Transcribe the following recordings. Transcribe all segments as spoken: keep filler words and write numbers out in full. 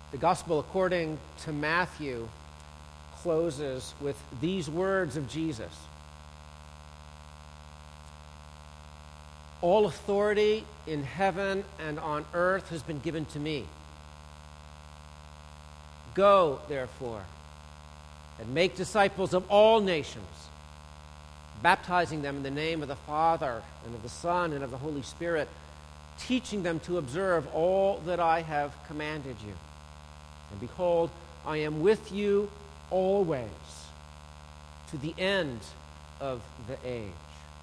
The Gospel according to Matthew closes with these words of Jesus. All authority in heaven and on earth has been given to me. Go, therefore, and make disciples of all nations, baptizing them in the name of the Father and of the Son and of the Holy Spirit, teaching them to observe all that I have commanded you. And behold, I am with you always to the end of the age.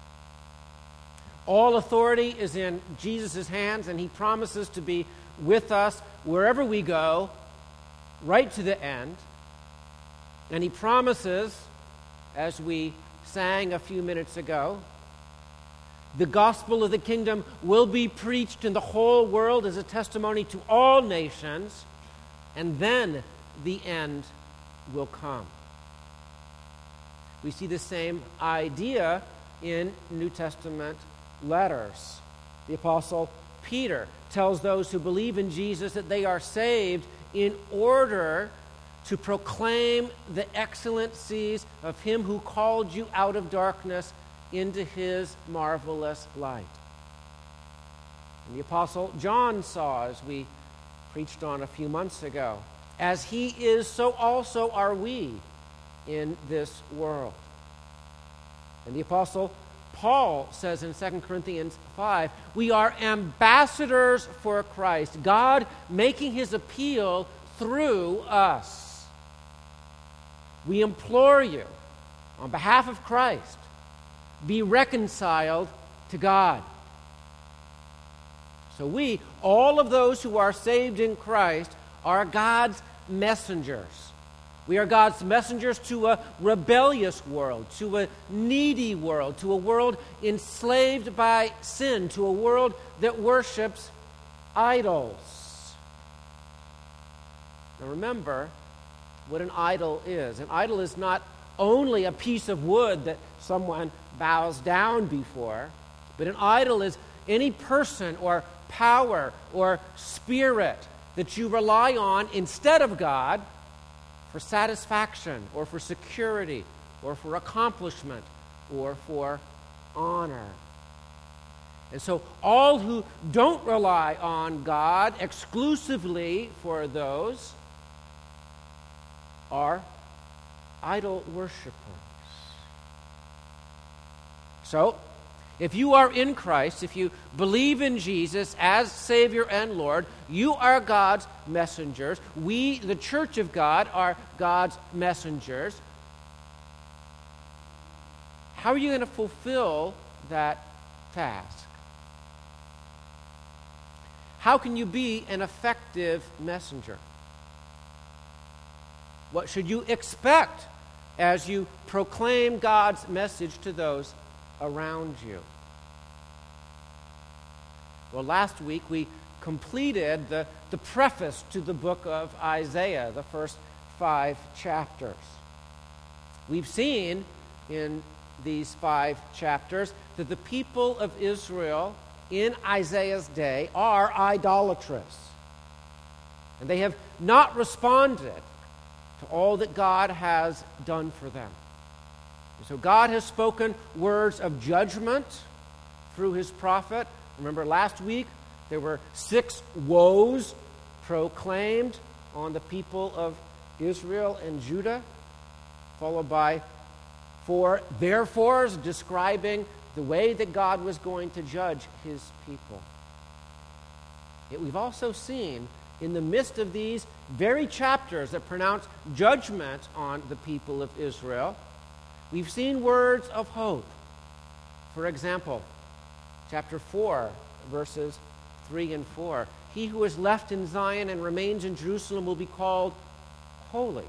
All authority is in Jesus' hands, and he promises to be with us wherever we go, right to the end. And he promises, as we sang a few minutes ago, the gospel of the kingdom will be preached in the whole world as a testimony to all nations, and then the end will come. We see the same idea in New Testament letters. The Apostle Peter tells those who believe in Jesus that they are saved in order to proclaim the excellencies of him who called you out of darkness into his marvelous light. And the Apostle John saw, as we preached on a few months ago, as he is, so also are we in this world. And the Apostle Paul says in Second Corinthians five, we are ambassadors for Christ, God making his appeal through us. We implore you, on behalf of Christ, be reconciled to God. So we, all of those who are saved in Christ, are God's messengers. We are God's messengers to a rebellious world, to a needy world, to a world enslaved by sin, to a world that worships idols. Now remember what an idol is. An idol is not only a piece of wood that someone bows down before, but an idol is any person or power or spirit that you rely on instead of God for satisfaction or for security or for accomplishment or for honor. And so all who don't rely on God exclusively for those are idol worshipers. So, if you are in Christ, if you believe in Jesus as Savior and Lord, you are God's messengers. We, the Church of God, are God's messengers. How are you going to fulfill that task? How can you be an effective messenger? What should you expect as you proclaim God's message to those around you? Well, last week we completed the, the preface to the book of Isaiah, the first five chapters. We've seen in these five chapters that the people of Israel in Isaiah's day are idolatrous. And they have not responded to all that God has done for them. So God has spoken words of judgment through his prophet. Remember last week, there were six woes proclaimed on the people of Israel and Judah, followed by four therefores describing the way that God was going to judge his people. Yet we've also seen in the midst of these very chapters that pronounce judgment on the people of Israel, we've seen words of hope. For example, chapter four, verses three and four. He who is left in Zion and remains in Jerusalem will be called holy.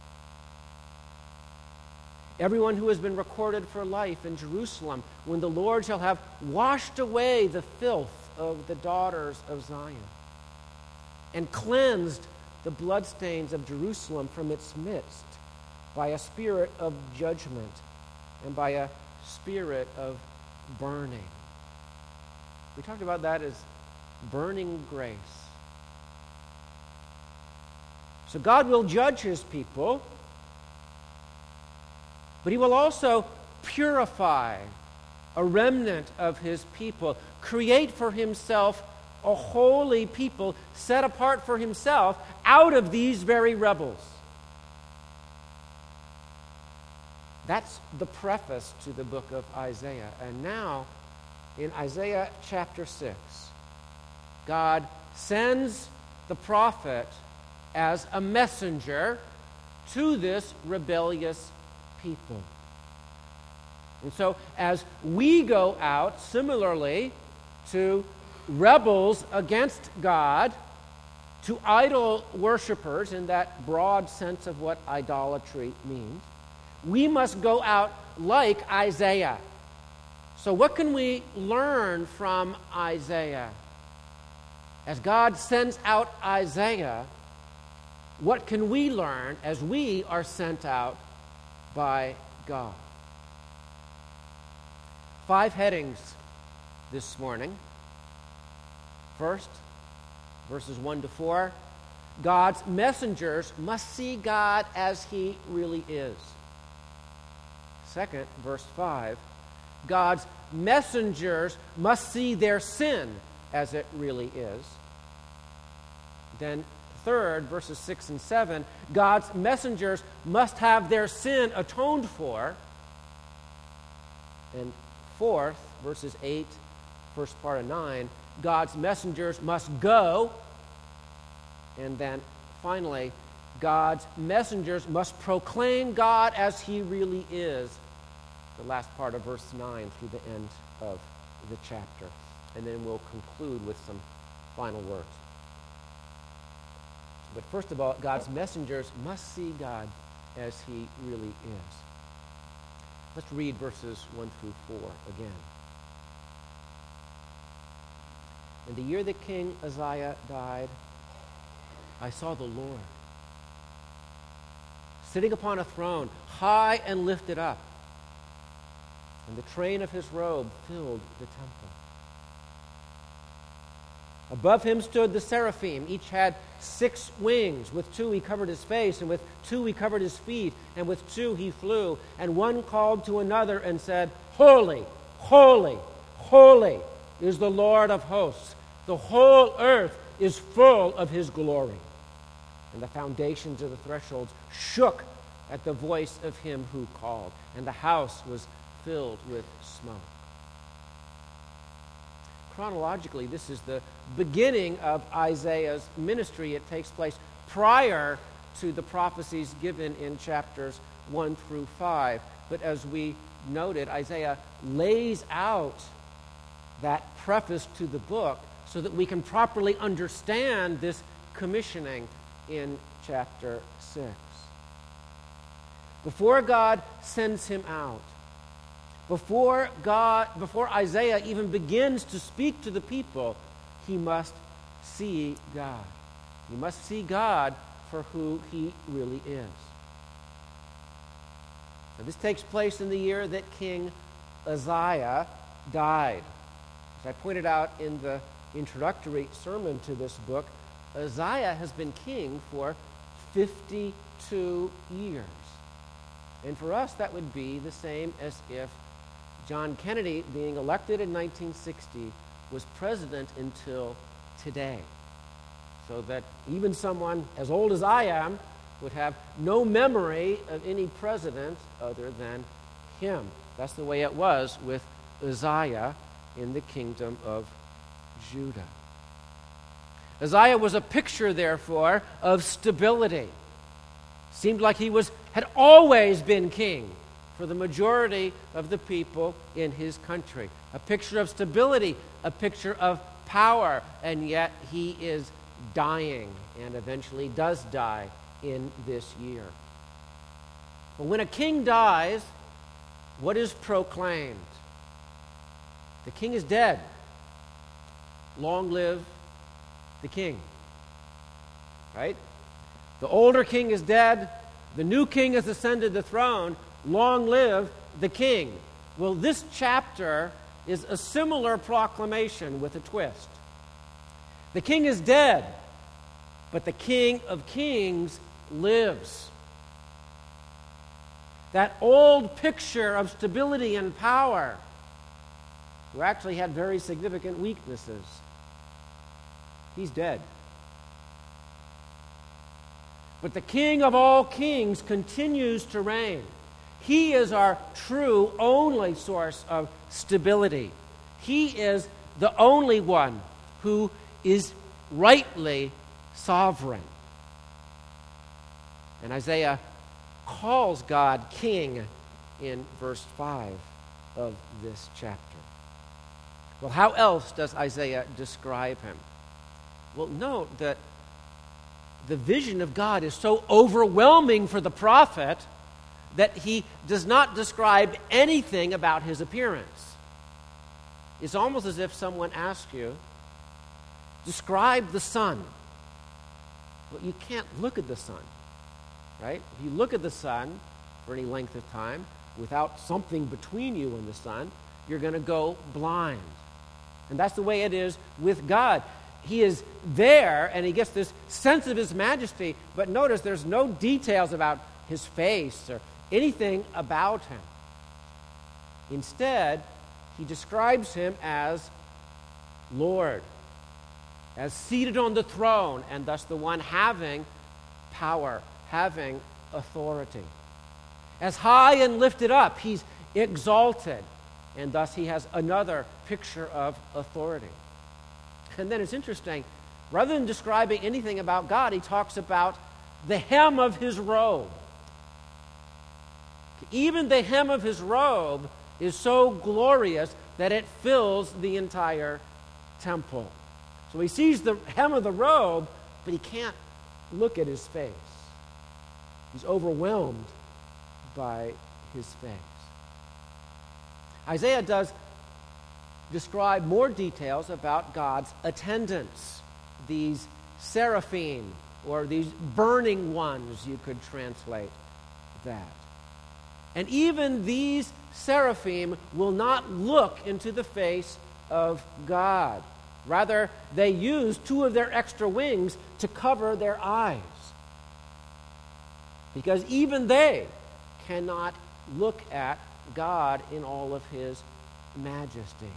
Everyone who has been recorded for life in Jerusalem, when the Lord shall have washed away the filth of the daughters of Zion, and cleansed the bloodstains of Jerusalem from its midst by a spirit of judgment and by a spirit of burning. We talked about that as burning grace. So God will judge his people, but he will also purify a remnant of his people, create for himself a holy people set apart for himself out of these very rebels. That's the preface to the book of Isaiah. And now, in Isaiah chapter six, God sends the prophet as a messenger to this rebellious people. And so, as we go out, similarly, to rebels against God, to idol worshipers in that broad sense of what idolatry means, we must go out like Isaiah. So what can we learn from Isaiah? As God sends out Isaiah, what can we learn as we are sent out by God? Five headings this morning. First, verses one to four, God's messengers must see God as he really is. Second, verse five, God's messengers must see their sin as it really is. Then third, verses six and seven, God's messengers must have their sin atoned for. And fourth, verses eight, first part of nine, God's messengers must go. And then finally, God's messengers must proclaim God as he really is. The last part of verse nine through the end of the chapter. And then we'll conclude with some final words. But first of all, God's messengers must see God as he really is. Let's read verses one through four again. In the year that King Uzziah died, I saw the Lord sitting upon a throne, high and lifted up, and the train of his robe filled the temple. Above him stood the seraphim. Each had six wings. With two he covered his face, and with two he covered his feet, and with two he flew. And one called to another and said, Holy, holy, holy is the Lord of hosts. The whole earth is full of his glory. And the foundations of the thresholds shook at the voice of him who called, and the house was filled with smoke. Chronologically, this is the beginning of Isaiah's ministry. It takes place prior to the prophecies given in chapters one through five. But as we noted, Isaiah lays out that preface to the book so that we can properly understand this commissioning in chapter six. Before God sends him out, before God, before Isaiah even begins to speak to the people, he must see God. He must see God for who he really is. Now, this takes place in the year that King Uzziah died. As I pointed out in the introductory sermon to this book, Uzziah has been king for fifty-two years. And for us, that would be the same as if John Kennedy, being elected in nineteen sixty, was president until today. So that even someone as old as I am would have no memory of any president other than him. That's the way it was with Uzziah in the kingdom of Judah. Uzziah was a picture, therefore, of stability. Seemed like he was had always been king for the majority of the people in his country. A picture of stability, a picture of power, and yet he is dying and eventually does die in this year. But when a king dies, what is proclaimed? The king is dead. Long live the king. Right? The older king is dead. The new king has ascended the throne. Long live the king. Well, this chapter is a similar proclamation with a twist. The king is dead, but the King of Kings lives. That old picture of stability and power, who actually had very significant weaknesses, he's dead. But the King of all kings continues to reign. He is our true, only source of stability. He is the only one who is rightly sovereign. And Isaiah calls God King in verse five of this chapter. Well, how else does Isaiah describe him? Well, note that the vision of God is so overwhelming for the prophet that he does not describe anything about his appearance. It's almost as if someone asked you, describe the sun. Well, you can't look at the sun, right? If you look at the sun for any length of time without something between you and the sun, you're going to go blind. And that's the way it is with God. He is there, and he gets this sense of his majesty, but notice there's no details about his face or anything about him. Instead, he describes him as Lord, as seated on the throne, and thus the one having power, having authority. As high and lifted up, he's exalted, and thus he has another picture of authority. And then it's interesting, rather than describing anything about God, he talks about the hem of his robe. Even the hem of his robe is so glorious that it fills the entire temple. So he sees the hem of the robe, but he can't look at his face. He's overwhelmed by his face. Isaiah does describe more details about God's attendants, these seraphim, or these burning ones, you could translate that. And even these seraphim will not look into the face of God. Rather, they use two of their extra wings to cover their eyes, because even they cannot look at God in all of his majesty.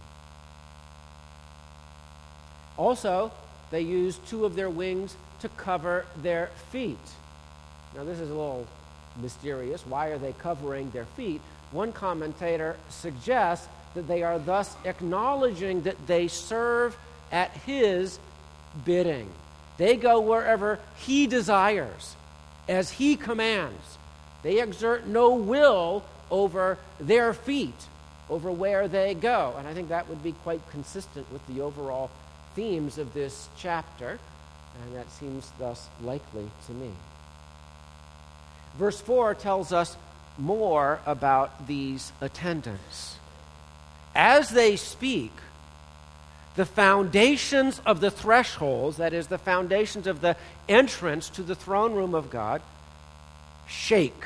Also, they use two of their wings to cover their feet. Now, this is a little mysterious. Why are they covering their feet? One commentator suggests that they are thus acknowledging that they serve at his bidding. They go wherever he desires, as he commands. They exert no will over their feet, over where they go. And I think that would be quite consistent with the overall themes of this chapter, and that seems thus likely to me. Verse four tells us more about these attendants. As they speak, the foundations of the thresholds, that is, the foundations of the entrance to the throne room of God, shake.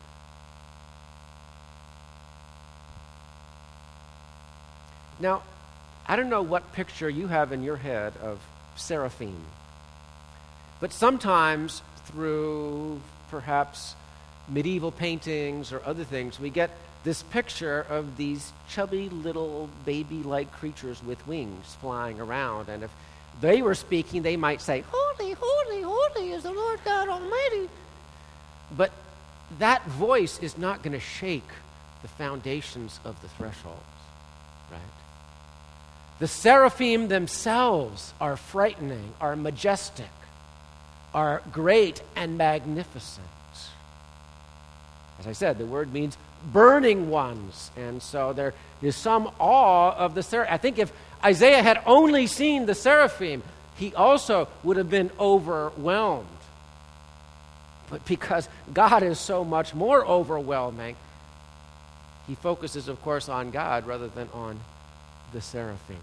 Now, I don't know what picture you have in your head of seraphim, but sometimes through perhaps medieval paintings or other things, we get this picture of these chubby little baby-like creatures with wings flying around. And if they were speaking, they might say, "Holy, holy, holy is the Lord God Almighty." But that voice is not going to shake the foundations of the thresholds, right? The seraphim themselves are frightening, are majestic, are great and magnificent. As I said, the word means burning ones, and so there is some awe of the seraphim. I think if Isaiah had only seen the seraphim, he also would have been overwhelmed. But because God is so much more overwhelming, he focuses, of course, on God rather than on the seraphim.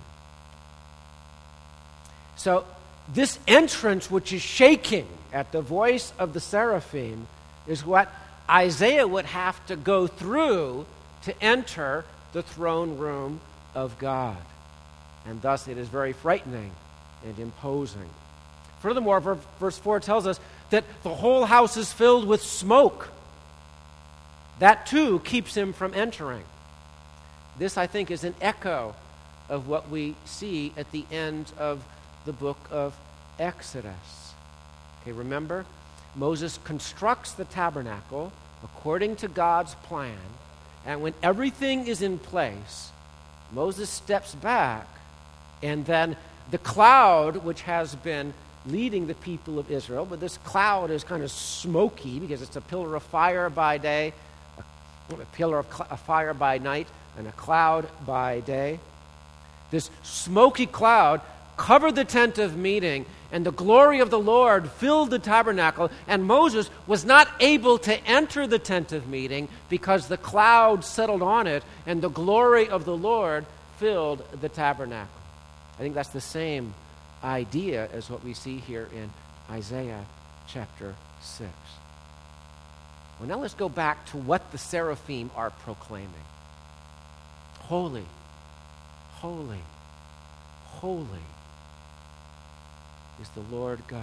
So this entrance, which is shaking at the voice of the seraphim, is what Isaiah would have to go through to enter the throne room of God. And thus it is very frightening and imposing. Furthermore, verse four tells us that the whole house is filled with smoke. That too keeps him from entering. This, I think, is an echo of what we see at the end of the book of Exodus. Okay, remember? Moses constructs the tabernacle according to God's plan, and when everything is in place, Moses steps back, and then the cloud, which has been leading the people of Israel, but this cloud is kind of smoky because it's a pillar of fire by day, a, a pillar of cl- a fire by night, and a cloud by day. This smoky cloud covered the tent of meeting, and the glory of the Lord filled the tabernacle, and Moses was not able to enter the tent of meeting because the cloud settled on it, and the glory of the Lord filled the tabernacle. I think that's the same idea as what we see here in Isaiah chapter six. Well, now let's go back to what the seraphim are proclaiming. Holy, holy, holy is the Lord God.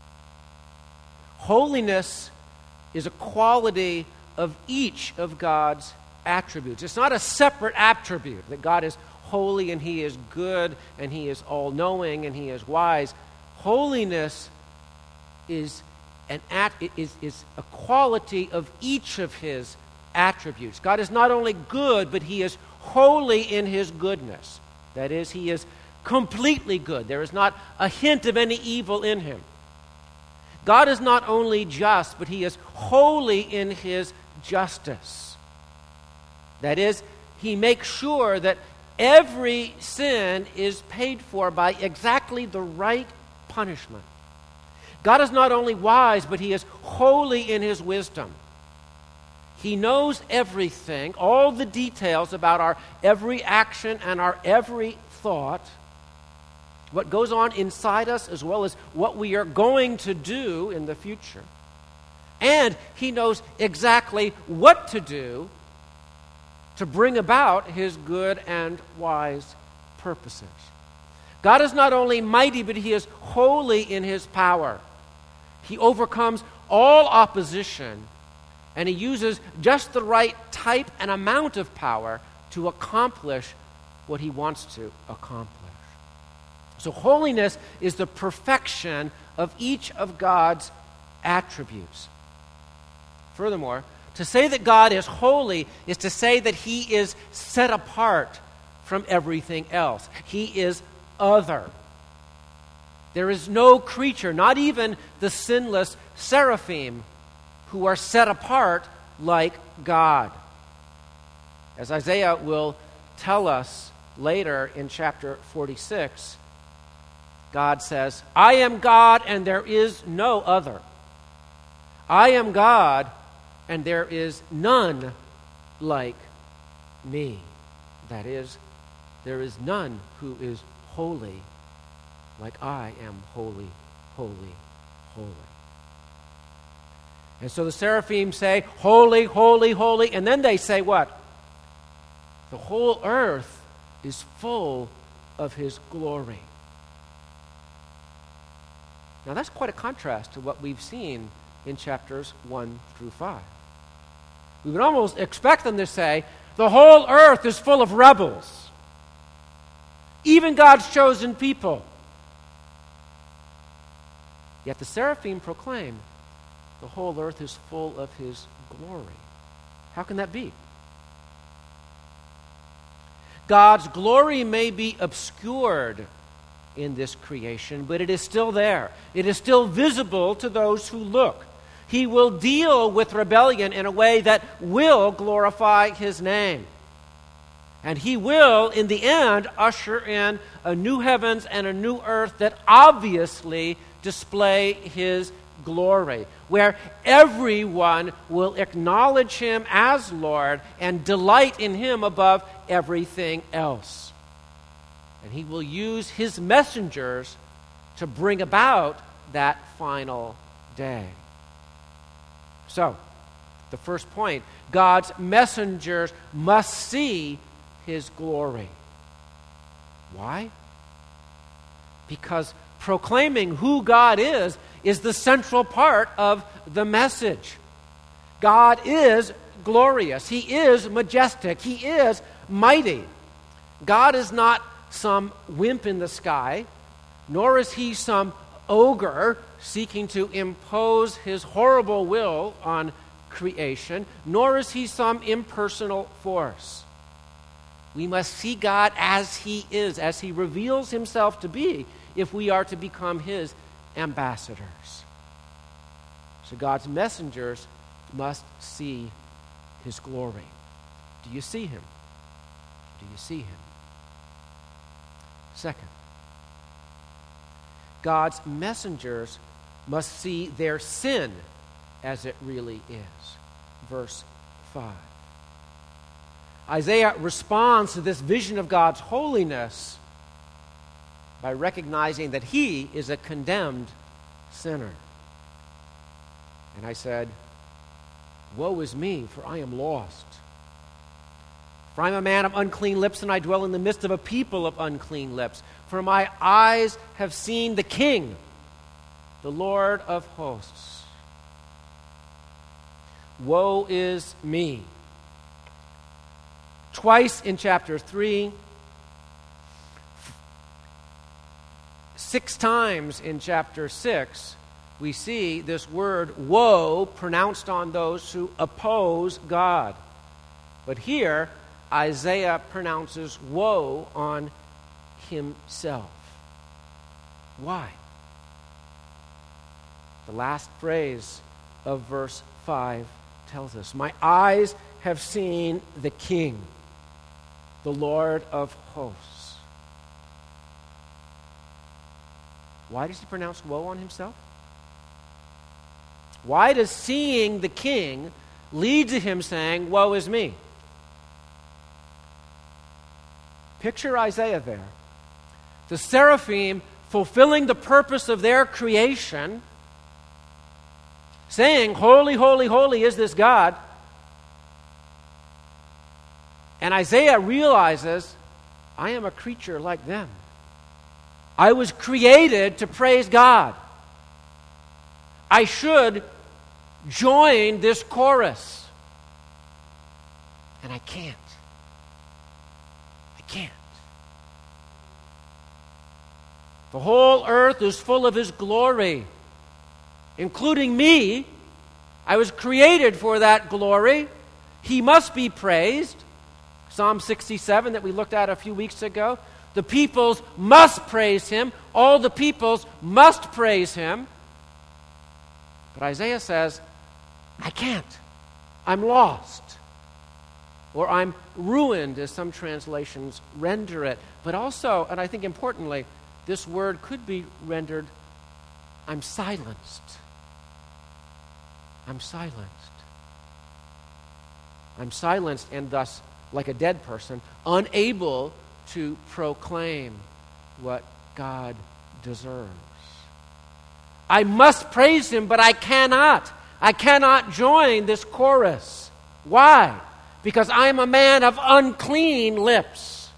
Holiness is a quality of each of God's attributes. It's not a separate attribute that God is holy and he is good and he is all-knowing and he is wise. Holiness is an at, is, is a quality of each of his attributes. God is not only good, but he is holy in his goodness. That is, he is completely good. There is not a hint of any evil in him. God is not only just, but he is holy in his justice. That is, he makes sure that every sin is paid for by exactly the right punishment. God is not only wise, but he is holy in his wisdom. He knows everything, all the details about our every action and our every thought, what goes on inside us as well as what we are going to do in the future. And he knows exactly what to do to bring about his good and wise purposes. God is not only mighty, but he is holy in his power. He overcomes all opposition, and he uses just the right type and amount of power to accomplish what he wants to accomplish. So holiness is the perfection of each of God's attributes. Furthermore, to say that God is holy is to say that he is set apart from everything else. He is other. There is no creature, not even the sinless seraphim, who are set apart like God. As Isaiah will tell us later in chapter forty-six, God says, I am God and there is no other. I am God and there is none like me. That is, there is none who is holy like I am holy, holy, holy. And so the seraphim say, holy, holy, holy, and then they say what? The whole earth is full of his glory. Now that's quite a contrast to what we've seen in chapters one through five. We would almost expect them to say, the whole earth is full of rebels. Even God's chosen people. Yet the seraphim proclaim, the whole earth is full of his glory. How can that be? God's glory may be obscured in this creation, but it is still there. It is still visible to those who look. He will deal with rebellion in a way that will glorify his name. And he will, in the end, usher in a new heavens and a new earth that obviously display his glory, where everyone will acknowledge him as Lord and delight in him above everything else. And he will use his messengers to bring about that final day. So, the first point, God's messengers must see his glory. Why? Because proclaiming who God is is the central part of the message. God is glorious. He is majestic. He is mighty. God is not some wimp in the sky, nor is he some ogre seeking to impose his horrible will on creation, nor is he some impersonal force. We must see God as he is, as he reveals himself to be, if we are to become his ambassadors. So God's messengers must see his glory. Do you see him? Do you see him? Second, God's messengers must see their sin as it really is. Verse five. Isaiah responds to this vision of God's holiness by recognizing that he is a condemned sinner. And I said, "Woe is me, for I am lost. For I am a man of unclean lips, and I dwell in the midst of a people of unclean lips. For my eyes have seen the King, the Lord of hosts. Woe is me." Twice in chapter three, six times in chapter six, we see this word woe pronounced on those who oppose God. But here, Isaiah pronounces woe on himself. Why? The last phrase of verse five tells us, "My eyes have seen the King, the Lord of hosts." Why does he pronounce woe on himself? Why does seeing the King lead to him saying, "Woe is me"? Picture Isaiah there. The seraphim fulfilling the purpose of their creation, saying, "Holy, holy, holy is this God." And Isaiah realizes, I am a creature like them. I was created to praise God. I should join this chorus. And I can't. I can't. The whole earth is full of his glory, including me. I was created for that glory. He must be praised. Psalm sixty-seven that we looked at a few weeks ago. The peoples must praise him. All the peoples must praise him. But Isaiah says, I can't. I'm lost. Or I'm ruined, as some translations render it. But also, and I think importantly, this word could be rendered, I'm silenced. I'm silenced. I'm silenced and thus, like a dead person, unable to proclaim what God deserves. I must praise him, but I cannot. I cannot join this chorus. Why? Because I am a man of unclean lips.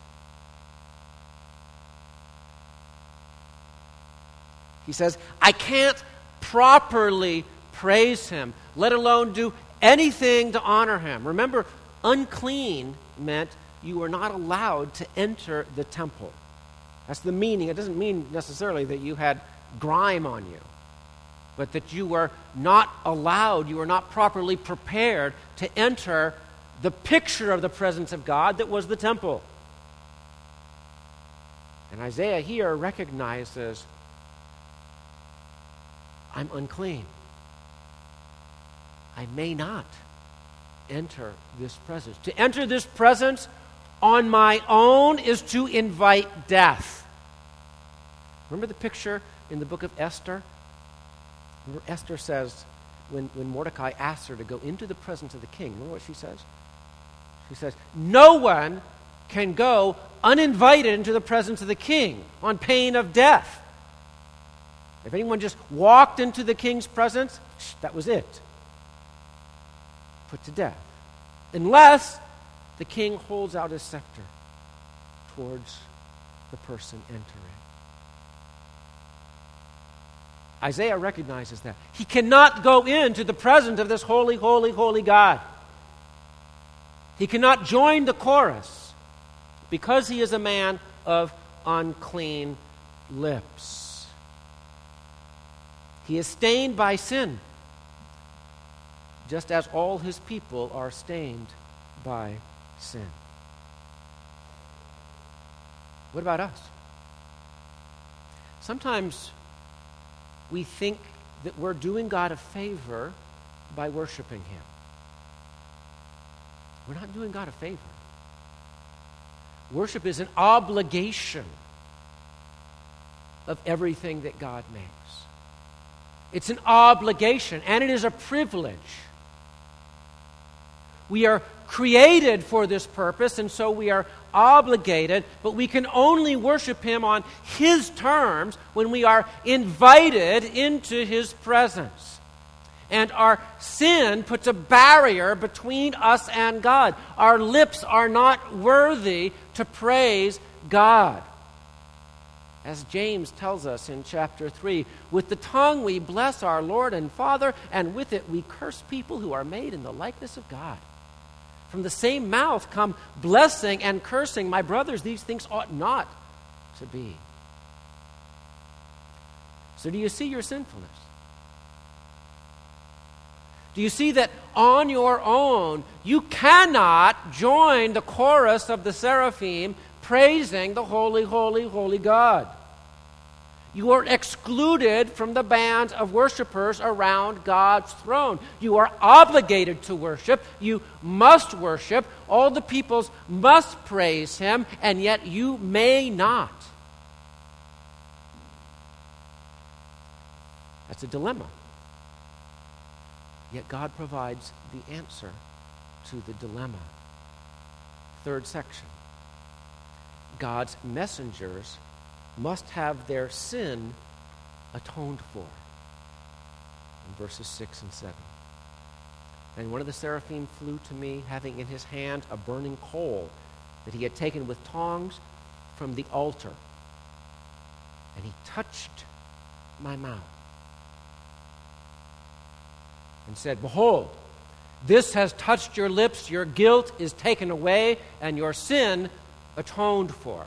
He says, I can't properly praise him, let alone do anything to honor him. Remember, unclean meant you were not allowed to enter the temple. That's the meaning. It doesn't mean necessarily that you had grime on you, but that you were not allowed, you were not properly prepared to enter the picture of the presence of God that was the temple. And Isaiah here recognizes, I'm unclean. I may not enter this presence. To enter this presence on my own is to invite death. Remember the picture in the book of Esther? Remember Esther says, when, when Mordecai asks her to go into the presence of the king, remember what she says? She says, no one can go uninvited into the presence of the king on pain of death. If anyone just walked into the king's presence, that was it. Put to death. Unless the king holds out his scepter towards the person entering. Isaiah recognizes that. He cannot go into the presence of this holy, holy, holy God. He cannot join the chorus because he is a man of unclean lips. He is stained by sin, just as all his people are stained by sin. What about us? Sometimes we think that we're doing God a favor by worshiping him. We're not doing God a favor. Worship is an obligation of everything that God makes. It's an obligation, and it is a privilege. We are created for this purpose, and so we are obligated, but we can only worship him on his terms when we are invited into his presence. And our sin puts a barrier between us and God. Our lips are not worthy to praise God. As James tells us in chapter three, with the tongue we bless our Lord and Father, and with it we curse people who are made in the likeness of God. From the same mouth come blessing and cursing. My brothers, these things ought not to be. So do you see your sinfulness? Do you see that on your own you cannot join the chorus of the seraphim praising the holy, holy, holy God? You are excluded from the band of worshipers around God's throne. You are obligated to worship. You must worship. All the peoples must praise him, and yet you may not. That's a dilemma. Yet God provides the answer to the dilemma. Third section. God's messengers must have their sin atoned for. In verses six and seven. And one of the seraphim flew to me, having in his hand a burning coal that he had taken with tongs from the altar. And he touched my mouth and said, "Behold, this has touched your lips, your guilt is taken away, and your sin atoned for."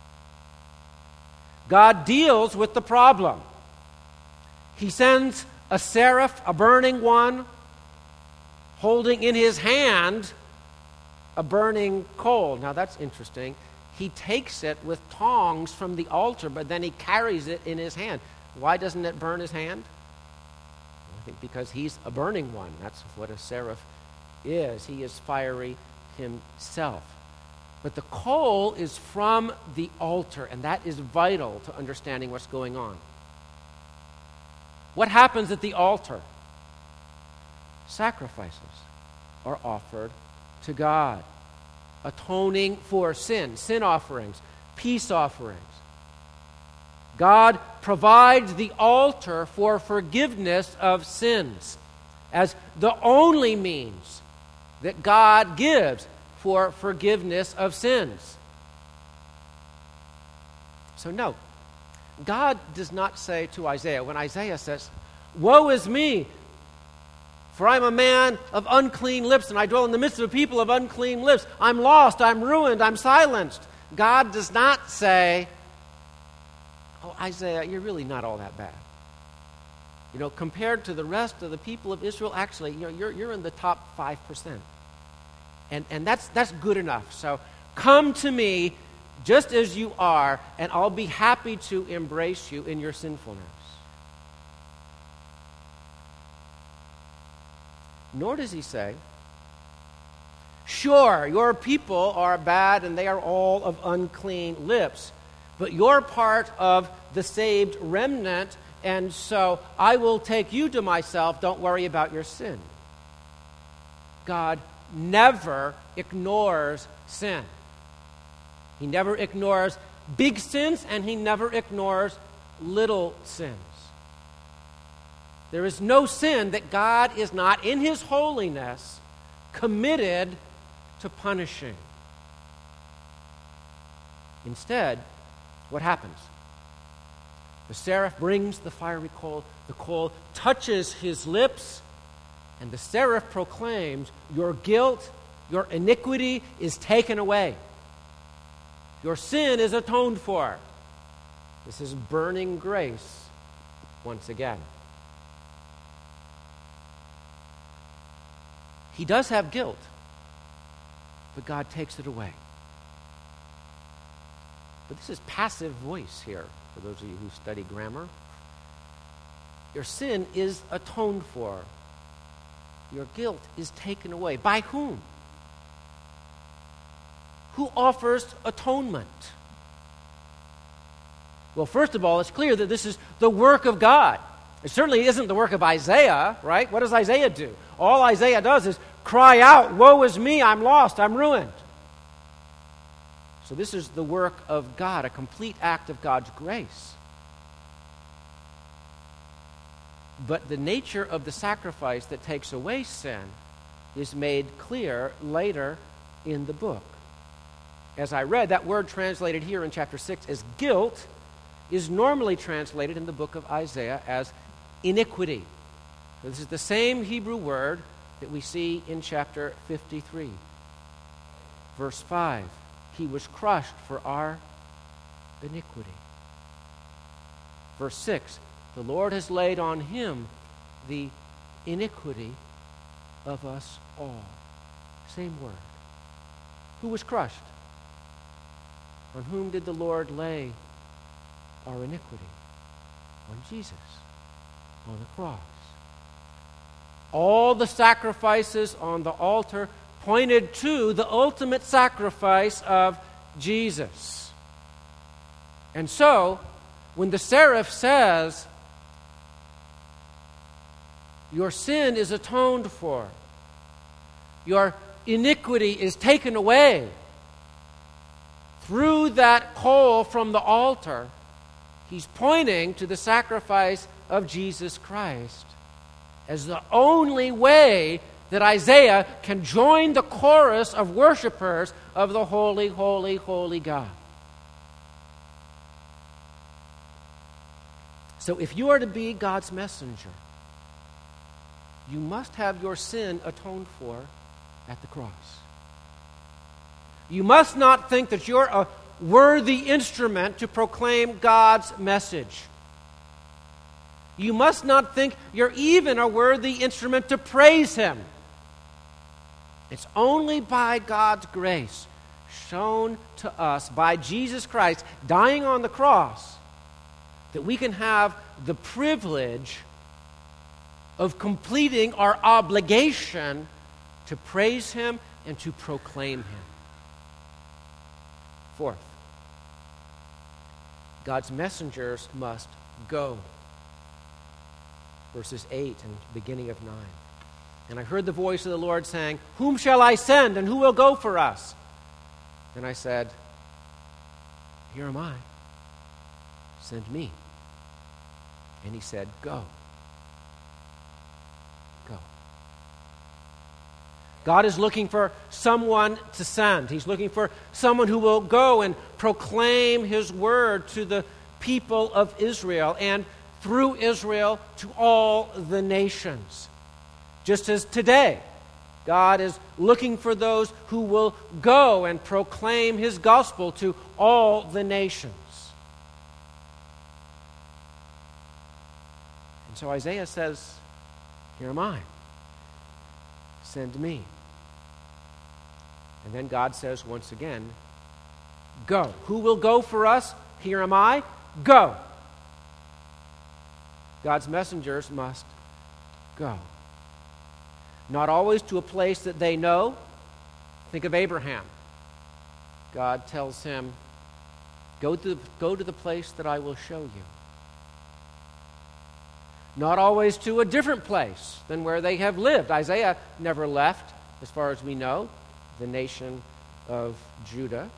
God deals with the problem. He sends a seraph, a burning one, holding in his hand a burning coal. Now that's interesting. He takes it with tongs from the altar, but then he carries it in his hand. Why doesn't it burn his hand? I think because he's a burning one. That's what a seraph is. He is fiery himself. But the coal is from the altar, and that is vital to understanding what's going on. What happens at the altar? Sacrifices are offered to God, atoning for sin, sin offerings, peace offerings. God provides the altar for forgiveness of sins as the only means that God gives for forgiveness of sins. So note, God does not say to Isaiah, when Isaiah says, "Woe is me, for I'm a man of unclean lips, and I dwell in the midst of a people of unclean lips. I'm lost, I'm ruined, I'm silenced." God does not say, "Oh, Isaiah, you're really not all that bad. You know, compared to the rest of the people of Israel, actually, you know, you're you're in the top five percent. And and that's that's good enough. So come to me just as you are, and I'll be happy to embrace you in your sinfulness." Nor does he say, "Sure, your people are bad and they are all of unclean lips, but you're part of the saved remnant, and so I will take you to myself. Don't worry about your sin." God never ignores sin. He never ignores big sins, and he never ignores little sins. There is no sin that God is not, in his holiness, committed to punishing. Instead, what happens? The seraph brings the fiery coal. The coal touches his lips, and the seraph proclaims, your guilt, your iniquity is taken away. Your sin is atoned for. This is burning grace once again. He does have guilt, but God takes it away. But this is passive voice here, for those of you who study grammar. Your sin is atoned for. Your guilt is taken away. By whom? Who offers atonement? Well, first of all, it's clear that this is the work of God. It certainly isn't the work of Isaiah, right? What does Isaiah do? All Isaiah does is cry out, woe is me, I'm lost, I'm ruined. So this is the work of God, a complete act of God's grace. But the nature of the sacrifice that takes away sin is made clear later in the book. As I read, that word translated here in chapter six as guilt is normally translated in the book of Isaiah as iniquity. So this is the same Hebrew word that we see in chapter fifty-three. Verse five, he was crushed for our iniquity. Verse six, the Lord has laid on him the iniquity of us all. Same word. Who was crushed? On whom did the Lord lay our iniquity? On Jesus, on the cross. All the sacrifices on the altar pointed to the ultimate sacrifice of Jesus. And so, when the seraph says, your sin is atoned for, your iniquity is taken away, through that coal from the altar, he's pointing to the sacrifice of Jesus Christ as the only way that Isaiah can join the chorus of worshipers of the holy, holy, holy God. So if you are to be God's messenger, you must have your sin atoned for at the cross. You must not think that you're a worthy instrument to proclaim God's message. You must not think you're even a worthy instrument to praise Him. It's only by God's grace shown to us by Jesus Christ dying on the cross that we can have the privilege of completing our obligation to praise Him and to proclaim Him. Fourth, God's messengers must go. Verses eight and beginning of nine. And I heard the voice of the Lord saying, whom shall I send, and who will go for us? And I said, here am I. Send me. And He said, go. Go. God is looking for someone to send. He's looking for someone who will go and proclaim His word to the people of Israel and through Israel to all the nations. Just as today, God is looking for those who will go and proclaim His gospel to all the nations. And so Isaiah says, here am I. Send me. And then God says once again, go. Who will go for us? Here am I. Go. God's messengers must go. Not always to a place that they know. Think of Abraham. God tells him, go to, go to the place that I will show you. Not always to a different place than where they have lived. Isaiah never left, as far as we know, the nation of Judah.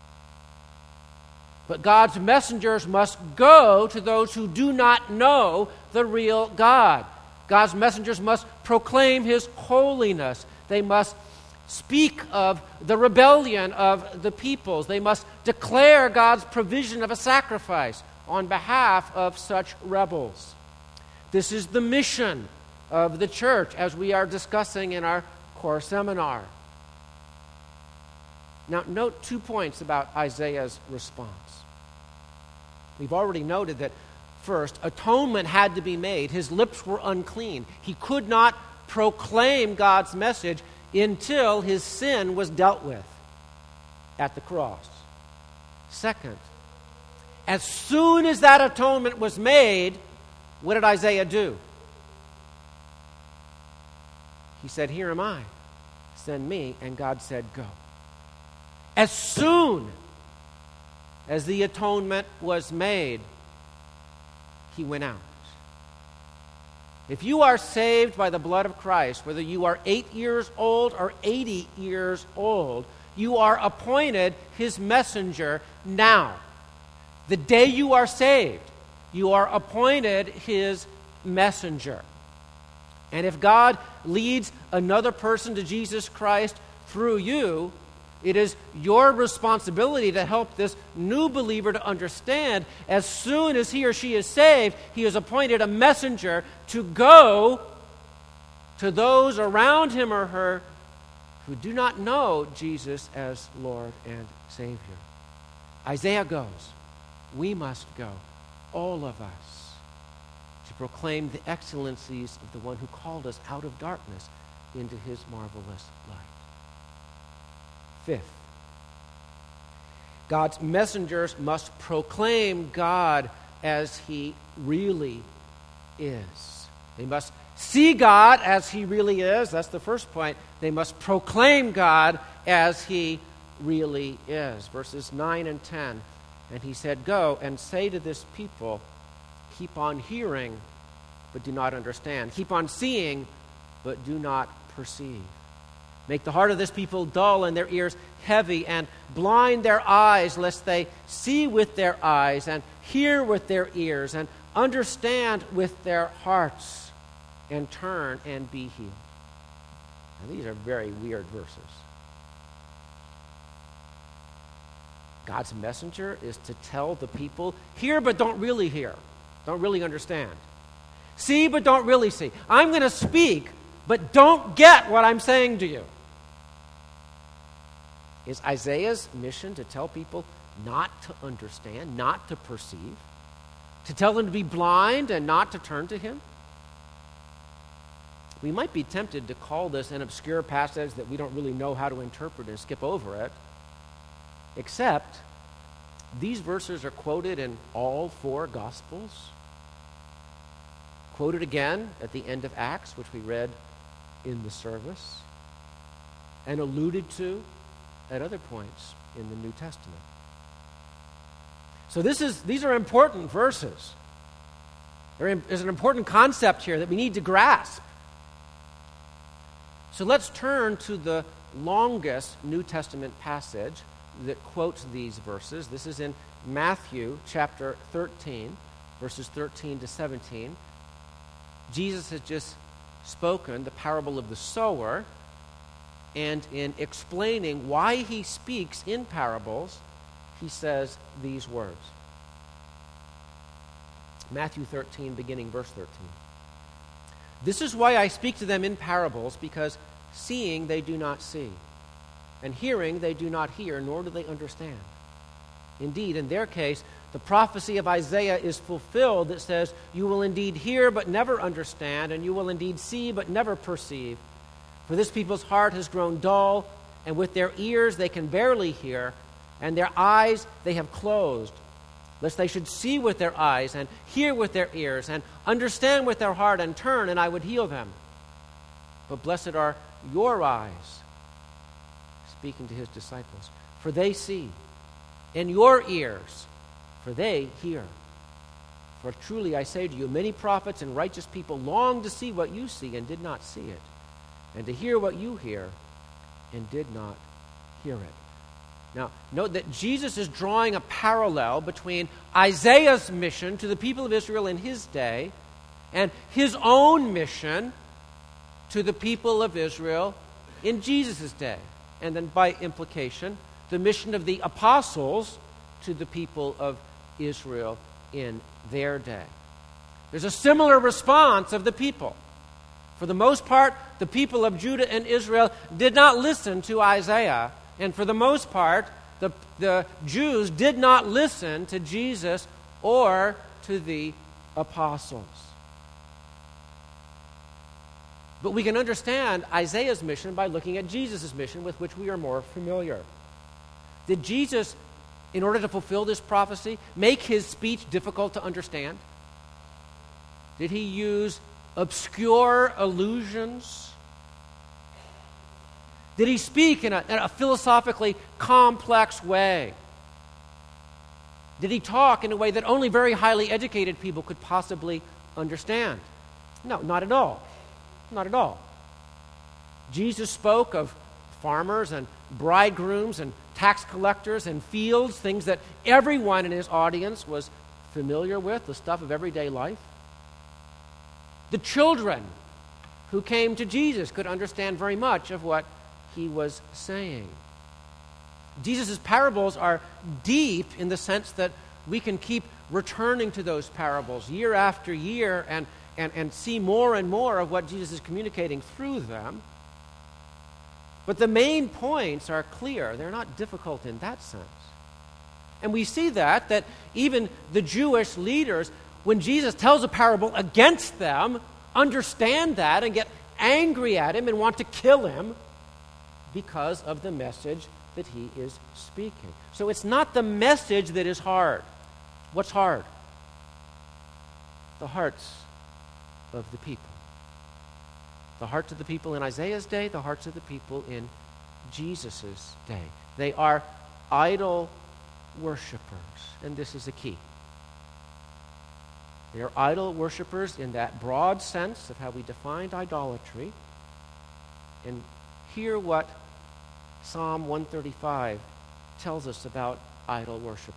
But God's messengers must go to those who do not know the real God. God's messengers must proclaim His holiness. They must speak of the rebellion of the peoples. They must declare God's provision of a sacrifice. on behalf of such rebels. This is the mission of the church, as we are discussing in our core seminar. Now, note two points about Isaiah's response. We've already noted that, first, atonement had to be made. His lips were unclean. He could not proclaim God's message until his sin was dealt with at the cross. Second, as soon as that atonement was made, what did Isaiah do? He said, "Here am I, send me," and God said, "Go." As soon as the atonement was made, he went out. If you are saved by the blood of Christ, whether you are eight years old or eighty years old, you are appointed his messenger now. The day you are saved, you are appointed his messenger. And if God leads another person to Jesus Christ through you, it is your responsibility to help this new believer to understand, as soon as he or she is saved, he is appointed a messenger to go to those around him or her who do not know Jesus as Lord and Savior. Isaiah goes. We must go, all of us, to proclaim the excellencies of the one who called us out of darkness into his marvelous light. Fifth, God's messengers must proclaim God as he really is. They must see God as he really is. That's the first point. They must proclaim God as he really is. Verses nine and ten. And he said, "Go and say to this people, keep on hearing, but do not understand. Keep on seeing, but do not perceive. Make the heart of this people dull and their ears heavy, and blind their eyes, lest they see with their eyes and hear with their ears and understand with their hearts and turn and be healed." Now, these are very weird verses. God's messenger is to tell the people, hear but don't really hear, don't really understand. See but don't really see. I'm going to speak, but don't get what I'm saying to you. Is Isaiah's mission to tell people not to understand, not to perceive? To tell them to be blind and not to turn to him? We might be tempted to call this an obscure passage that we don't really know how to interpret and skip over it. Except, these verses are quoted in all four Gospels. Quoted again at the end of Acts, which we read in the service. And alluded to at other points in the New Testament. So this is these are important verses. There's an important concept here that we need to grasp. So let's turn to the longest New Testament passage that quotes these verses. This is in Matthew chapter thirteen, verses thirteen to seventeen. Jesus has just spoken the parable of the sower, and in explaining why he speaks in parables, he says these words. Matthew thirteen, beginning verse thirteen. "This is why I speak to them in parables, because seeing they do not see, and hearing they do not hear, nor do they understand. Indeed, in their case, the prophecy of Isaiah is fulfilled that says, 'You will indeed hear but never understand, and you will indeed see but never perceive. For this people's heart has grown dull, and with their ears they can barely hear, and their eyes they have closed, lest they should see with their eyes, and hear with their ears, and understand with their heart, and turn, and I would heal them. But blessed are your eyes,'" speaking to his disciples, "for they see, and your ears, for they hear. For truly I say to you, many prophets and righteous people longed to see what you see and did not see it, and to hear what you hear and did not hear it." Now, note that Jesus is drawing a parallel between Isaiah's mission to the people of Israel in his day and his own mission to the people of Israel in Jesus' day. And then by implication, the mission of the apostles to the people of Israel in their day. There's a similar response of the people. For the most part, the people of Judah and Israel did not listen to Isaiah, and for the most part, the, the Jews did not listen to Jesus or to the apostles. But we can understand Isaiah's mission by looking at Jesus' mission, with which we are more familiar. Did Jesus, in order to fulfill this prophecy, make his speech difficult to understand? Did he use obscure allusions? Did he speak in a, in a philosophically complex way? Did he talk in a way that only very highly educated people could possibly understand? No, not at all. Not at all. Jesus spoke of farmers and bridegrooms and tax collectors and fields, things that everyone in his audience was familiar with, the stuff of everyday life. The children who came to Jesus could understand very much of what he was saying. Jesus' parables are deep in the sense that we can keep returning to those parables year after year and, and, and see more and more of what Jesus is communicating through them. But the main points are clear. They're not difficult in that sense. And we see that, that even the Jewish leaders, when Jesus tells a parable against them, understand that and get angry at him and want to kill him because of the message that he is speaking. So it's not the message that is hard. What's hard? The hearts of the people. The hearts of the people in Isaiah's day, the hearts of the people in Jesus' day. They are idol worshipers, and this is the key. They are idol worshipers in that broad sense of how we defined idolatry. And hear what Psalm one thirty-five tells us about idol worshipers.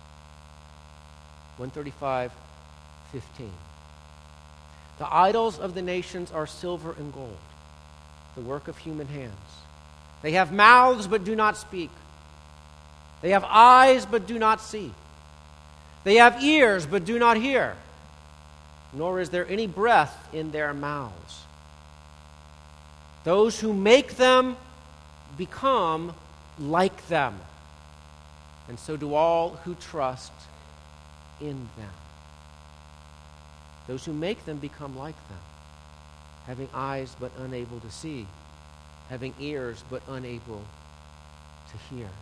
one thirty-five, fifteen. The idols of the nations are silver and gold, the work of human hands. They have mouths but do not speak. They have eyes but do not see. They have ears but do not hear, nor is there any breath in their mouths. Those who make them become like them, and so do all who trust in them. Those who make them become like them, having eyes but unable to see, having ears but unable to hear.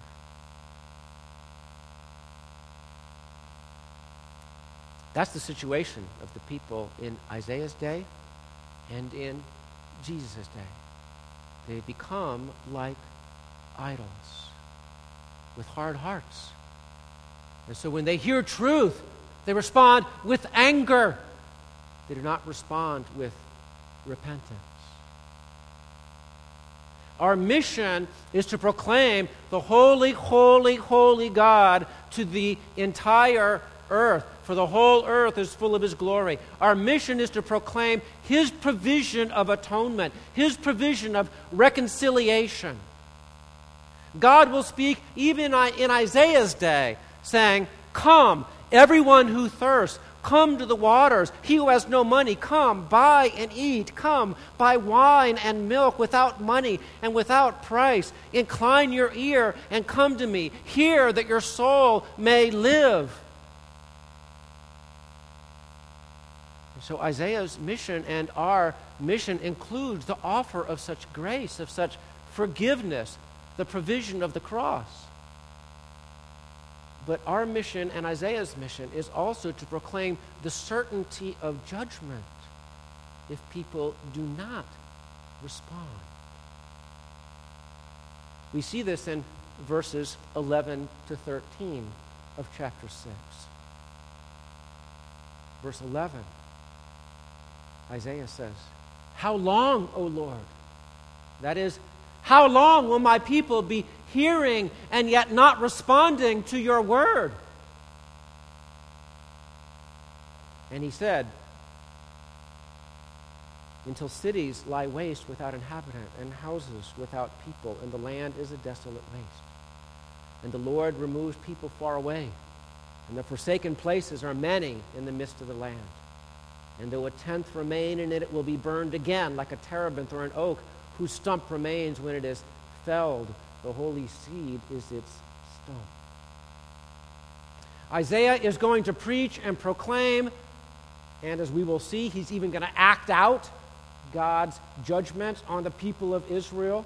That's the situation of the people in Isaiah's day and in Jesus' day. They become like idols with hard hearts. And so when they hear truth, they respond with anger. They do not respond with repentance. Our mission is to proclaim the holy, holy, holy God to the entire earth, for the whole earth is full of his glory. Our mission is to proclaim his provision of atonement, his provision of reconciliation. God will speak even in Isaiah's day, saying, "Come, everyone who thirsts, come to the waters. He who has no money, come, buy and eat. Come, buy wine and milk without money and without price. Incline your ear and come to me. Hear that your soul may live." So Isaiah's mission and our mission includes the offer of such grace, of such forgiveness, the provision of the cross. But our mission and Isaiah's mission is also to proclaim the certainty of judgment if people do not respond. We see this in verses eleven to thirteen of chapter six. Verse eleven, Isaiah says, "How long, O Lord?" That is, how long will my people be hearing and yet not responding to your word? And he said, "Until cities lie waste without inhabitant, and houses without people, and the land is a desolate waste. And the Lord removes people far away, And the forsaken places are many in the midst of the land. And though a tenth remain in it, it will be burned again, like a terebinth or an oak, whose stump remains when it is felled. The holy seed is its stump. Isaiah is going to preach and proclaim, and as we will see, he's even going to act out God's judgment on the people of Israel.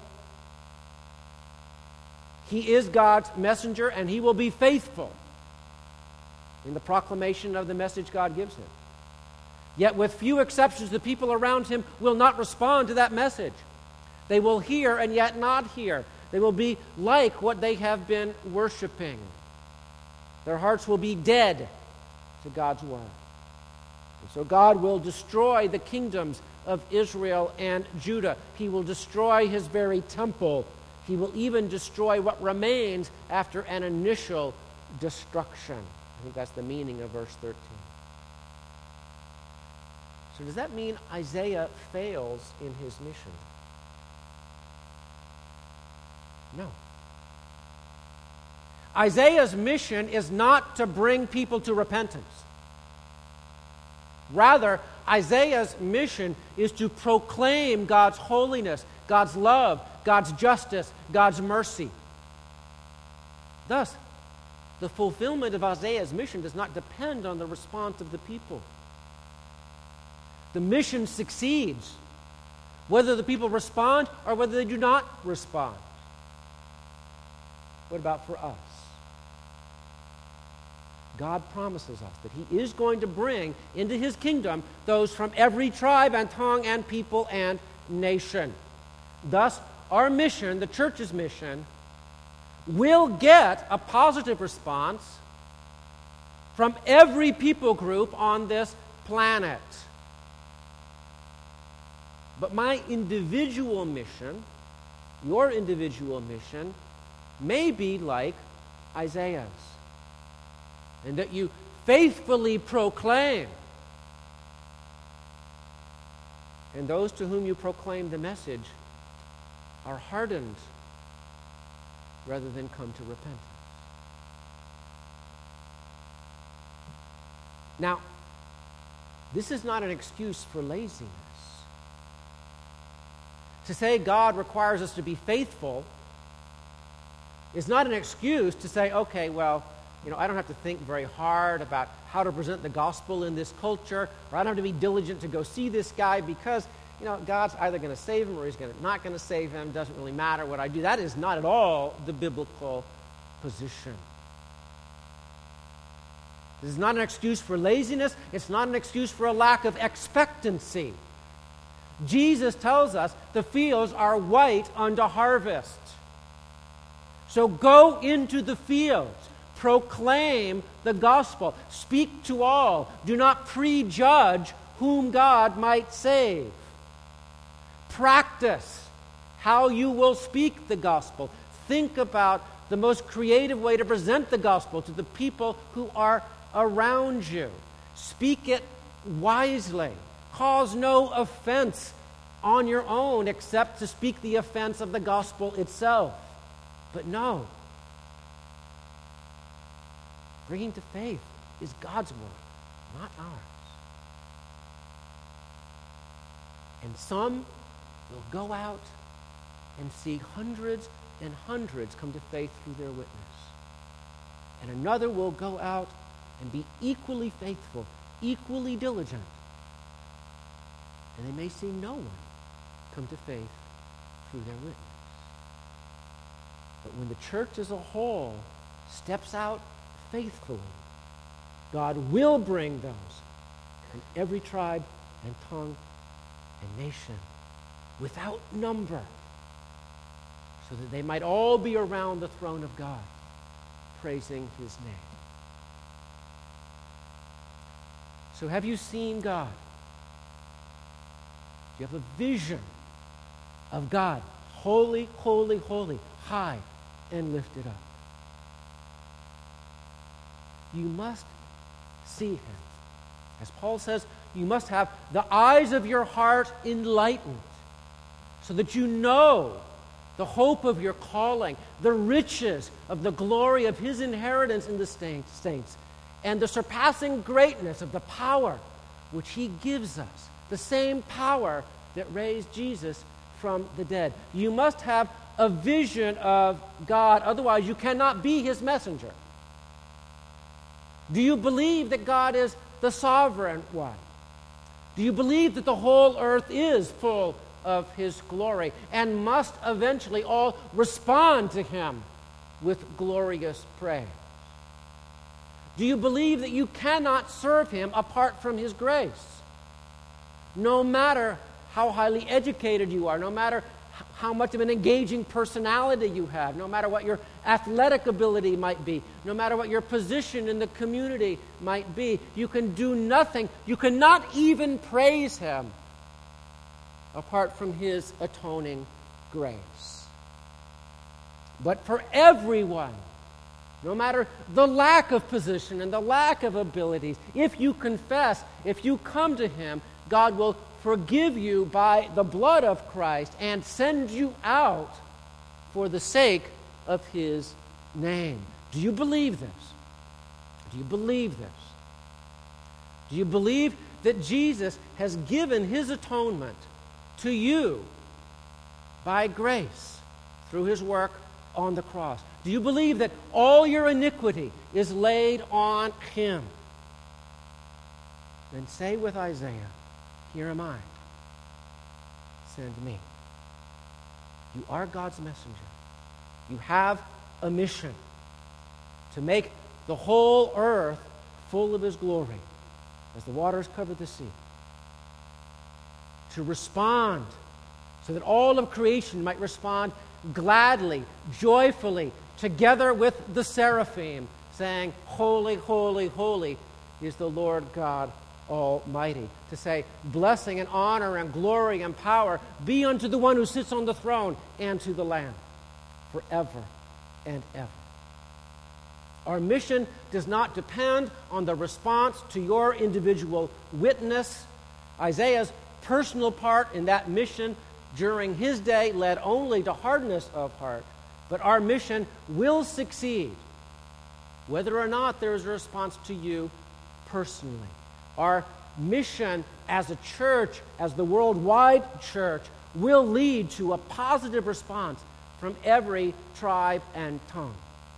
He is God's messenger, and he will be faithful in the proclamation of the message God gives him. Yet with few exceptions, the people around him will not respond to that message. They will hear and yet not hear. They will be like what they have been worshiping. Their hearts will be dead to God's word. And so God will destroy the kingdoms of Israel and Judah. He will destroy his very temple. He will even destroy what remains after an initial destruction. I think that's the meaning of verse thirteen. So does that mean Isaiah fails in his mission? No. Isaiah's mission is not to bring people to repentance. Rather, Isaiah's mission is to proclaim God's holiness, God's love, God's justice, God's mercy. Thus, the fulfillment of Isaiah's mission does not depend on the response of the people. The mission succeeds whether the people respond or whether they do not respond. What about for us? God promises us that he is going to bring into his kingdom those from every tribe and tongue and people and nation. Thus, our mission, the church's mission, will get a positive response from every people group on this planet. But my individual mission, your individual mission, may be like Isaiah's. And that you faithfully proclaim. And those to whom you proclaim the message are hardened rather than come to repentance. Now, this is not an excuse for laziness. To say God requires us to be faithful is not an excuse to say, okay, well, you know, I don't have to think very hard about how to present the gospel in this culture, or I don't have to be diligent to go see this guy because, you know, God's either going to save him or he's gonna, not going to save him. Doesn't really matter what I do. That is not at all the biblical position. This is not an excuse for laziness. It's not an excuse for a lack of expectancy. Jesus tells us the fields are white unto harvest. So go into the fields. Proclaim the gospel. Speak to all. Do not prejudge whom God might save. Practice how you will speak the gospel. Think about the most creative way to present the gospel to the people who are around you. Speak it wisely. Cause no offense on your own except to speak the offense of the gospel itself. But no. Bringing to faith is God's word, not ours. And some will go out and see hundreds and hundreds come to faith through their witness. And another will go out and be equally faithful, equally diligent. And they may see no one come to faith through their witness. But when the church as a whole steps out faithfully, God will bring those from every tribe and tongue and nation without number, so that they might all be around the throne of God, praising his name. So have you seen God? Do you have a vision of God, holy, holy, holy, high and lifted up? You must see him. As Paul says, you must have the eyes of your heart enlightened so that you know the hope of your calling, the riches of the glory of his inheritance in the saints, and the surpassing greatness of the power which he gives us, the same power that raised Jesus from the dead. You must have a vision of God, otherwise you cannot be his messenger. Do you believe that God is the sovereign one? Do you believe that the whole earth is full of his glory and must eventually all respond to him with glorious praise? Do you believe that you cannot serve him apart from his grace? No matter how highly educated you are, no matter how much of an engaging personality you have, no matter what your athletic ability might be, no matter what your position in the community might be, you can do nothing, you cannot even praise him apart from his atoning grace. But for everyone, no matter the lack of position and the lack of abilities, if you confess, if you come to him, God will forgive you by the blood of Christ and send you out for the sake of his name. Do you believe this? Do you believe this? Do you believe that Jesus has given his atonement to you by grace through his work on the cross? Do you believe that all your iniquity is laid on him? Then say with Isaiah, "Here am I. Send me." You are God's messenger. You have a mission to make the whole earth full of his glory as the waters cover the sea. To respond so that all of creation might respond gladly, joyfully, together with the seraphim, saying, "Holy, holy, holy is the Lord God Almighty." To say, "Blessing and honor and glory and power be unto the one who sits on the throne and to the Lamb forever and ever." Our mission does not depend on the response to your individual witness. Isaiah's personal part in that mission during his day led only to hardness of heart. But our mission will succeed whether or not there is a response to you personally. Our mission as a church, as the worldwide church, will lead to a positive response from every tribe and tongue.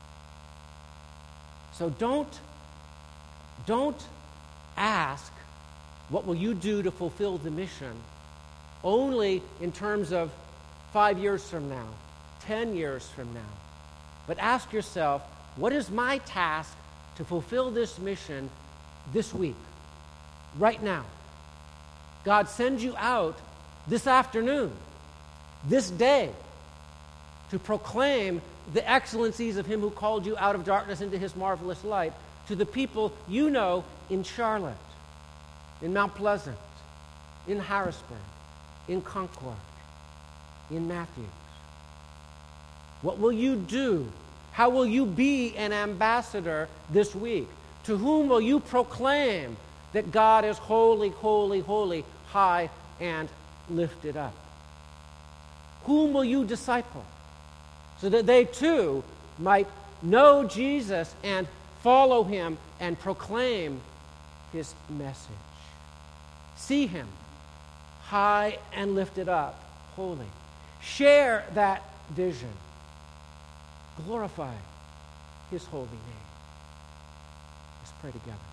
So don't, don't ask, what will you do to fulfill the mission, only in terms of five years from now, ten years from now. But ask yourself, what is my task to fulfill this mission this week, right now? God sends you out this afternoon, this day, to proclaim the excellencies of him who called you out of darkness into his marvelous light to the people you know in Charlotte, in Mount Pleasant, in Harrisburg, in Concord, in Matthews. What will you do? How will you be an ambassador this week? To whom will you proclaim that God is holy, holy, holy, high and lifted up? Whom will you disciple so that they too might know Jesus and follow him and proclaim his message? See him high and lifted up, holy. Share that vision. Glorify his holy name. Let's pray together.